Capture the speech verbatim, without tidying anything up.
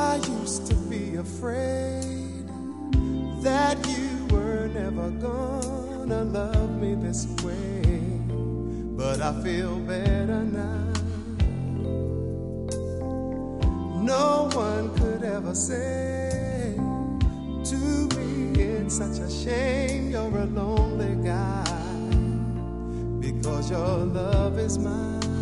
I used to be afraid that you were never gonna love me this way, but I feel better now. No one could ever say to me it's such a shame you're a lonely guy, because your love is mine.